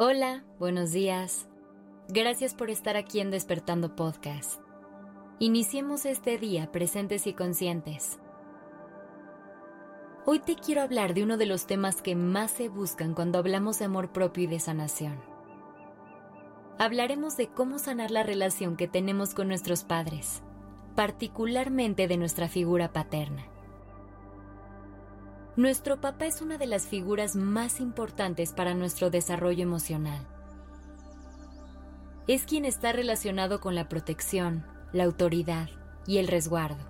Hola, buenos días. Gracias por estar aquí en Despertando Podcast. Iniciemos este día presentes y conscientes. Hoy te quiero hablar de uno de los temas que más se buscan cuando hablamos de amor propio y de sanación. Hablaremos de cómo sanar la relación que tenemos con nuestros padres, particularmente de nuestra figura paterna. Nuestro papá es una de las figuras más importantes para nuestro desarrollo emocional. Es quien está relacionado con la protección, la autoridad y el resguardo.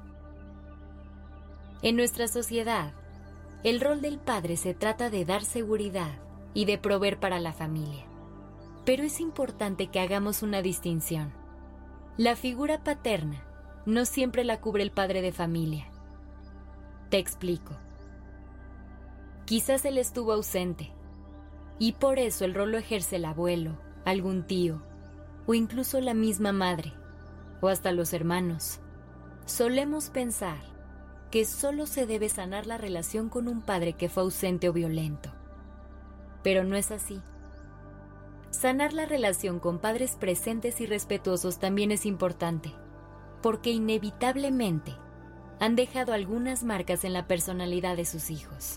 En nuestra sociedad, el rol del padre se trata de dar seguridad y de proveer para la familia. Pero es importante que hagamos una distinción. La figura paterna no siempre la cubre el padre de familia. Te explico. Quizás él estuvo ausente, y por eso el rol lo ejerce el abuelo, algún tío, o incluso la misma madre, o hasta los hermanos. Solemos pensar que solo se debe sanar la relación con un padre que fue ausente o violento. Pero no es así. Sanar la relación con padres presentes y respetuosos también es importante, porque inevitablemente han dejado algunas marcas en la personalidad de sus hijos.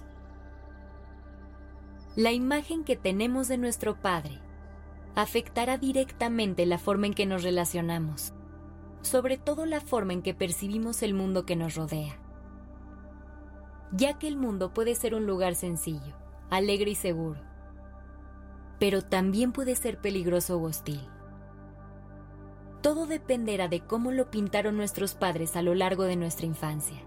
La imagen que tenemos de nuestro padre afectará directamente la forma en que nos relacionamos, sobre todo la forma en que percibimos el mundo que nos rodea. Ya que el mundo puede ser un lugar sencillo, alegre y seguro, pero también puede ser peligroso o hostil. Todo dependerá de cómo lo pintaron nuestros padres a lo largo de nuestra infancia.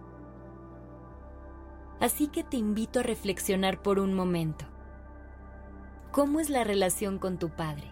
Así que te invito a reflexionar por un momento. ¿Cómo es la relación con tu padre?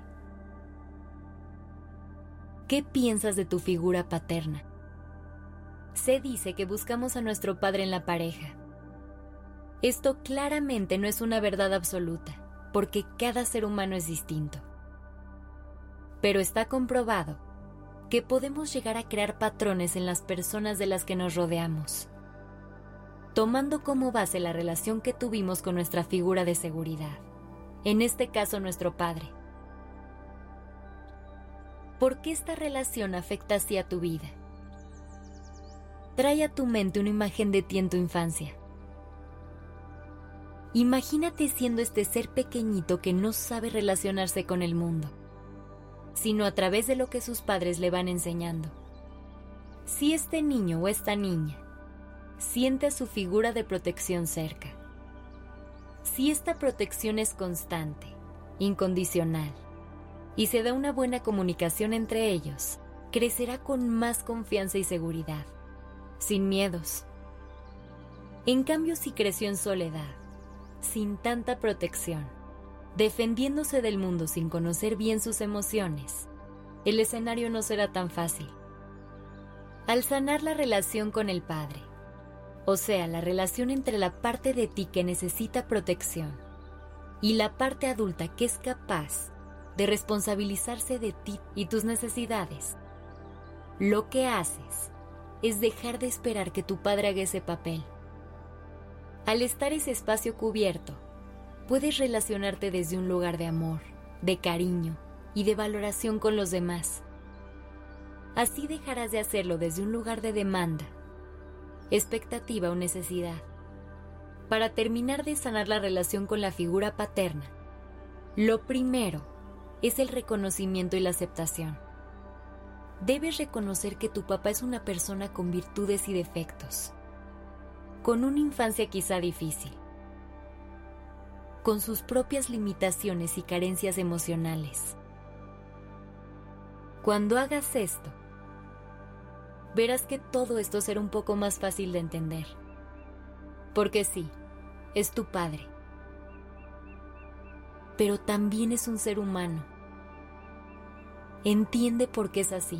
¿Qué piensas de tu figura paterna? Se dice que buscamos a nuestro padre en la pareja. Esto claramente no es una verdad absoluta, porque cada ser humano es distinto. Pero está comprobado que podemos llegar a crear patrones en las personas de las que nos rodeamos, tomando como base la relación que tuvimos con nuestra figura de seguridad. En este caso, nuestro padre. ¿Por qué esta relación afecta así a tu vida? Trae a tu mente una imagen de ti en tu infancia. Imagínate siendo este ser pequeñito que no sabe relacionarse con el mundo, sino a través de lo que sus padres le van enseñando. Si este niño o esta niña siente a su figura de protección cerca, si esta protección es constante, incondicional, y se da una buena comunicación entre ellos, crecerá con más confianza y seguridad, sin miedos. En cambio, si creció en soledad, sin tanta protección, defendiéndose del mundo sin conocer bien sus emociones, el escenario no será tan fácil. Al sanar la relación con el padre, o sea, la relación entre la parte de ti que necesita protección y la parte adulta que es capaz de responsabilizarse de ti y tus necesidades, lo que haces es dejar de esperar que tu padre haga ese papel. Al estar ese espacio cubierto, puedes relacionarte desde un lugar de amor, de cariño y de valoración con los demás. Así dejarás de hacerlo desde un lugar de demanda, expectativa o necesidad. Para terminar de sanar la relación con la figura paterna, lo primero es el reconocimiento y la aceptación. Debes reconocer que tu papá es una persona con virtudes y defectos, con una infancia quizá difícil, con sus propias limitaciones y carencias emocionales. Cuando hagas esto, verás que todo esto será un poco más fácil de entender. Porque sí, es tu padre. Pero también es un ser humano. Entiende por qué es así.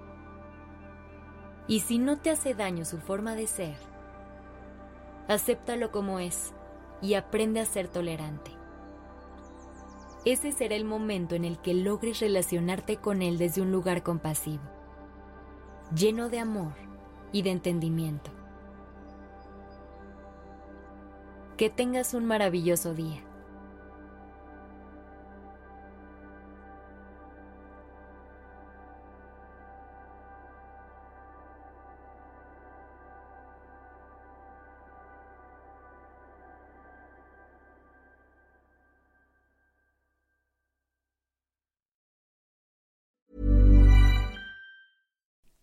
Y si no te hace daño su forma de ser, acéptalo como es y aprende a ser tolerante. Ese será el momento en el que logres relacionarte con él desde un lugar compasivo, lleno de amor y de entendimiento. Que tengas un maravilloso día.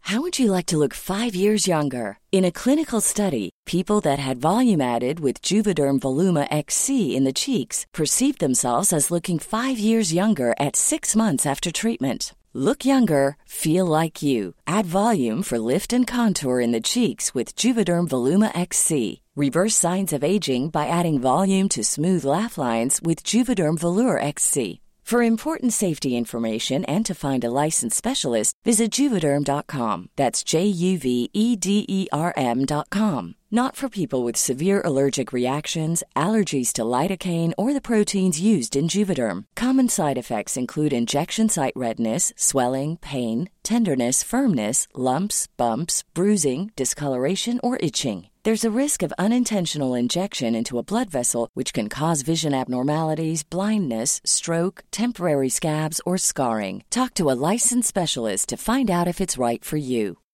How would you like to look 5 years younger? In a clinical study, people that had volume added with Juvederm Voluma XC in the cheeks perceived themselves as looking 5 years younger at 6 months after treatment. Look younger, feel like you. Add volume for lift and contour in the cheeks with Juvederm Voluma XC. Reverse signs of aging by adding volume to smooth laugh lines with Juvederm Volure XC. For important safety information and to find a licensed specialist, visit Juvederm.com. That's JUVEDERM.com. Not for people with severe allergic reactions, allergies to lidocaine, or the proteins used in Juvederm. Common side effects include injection site redness, swelling, pain, tenderness, firmness, lumps, bumps, bruising, discoloration, or itching. There's a risk of unintentional injection into a blood vessel, which can cause vision abnormalities, blindness, stroke, temporary scabs, or scarring. Talk to a licensed specialist to find out if it's right for you.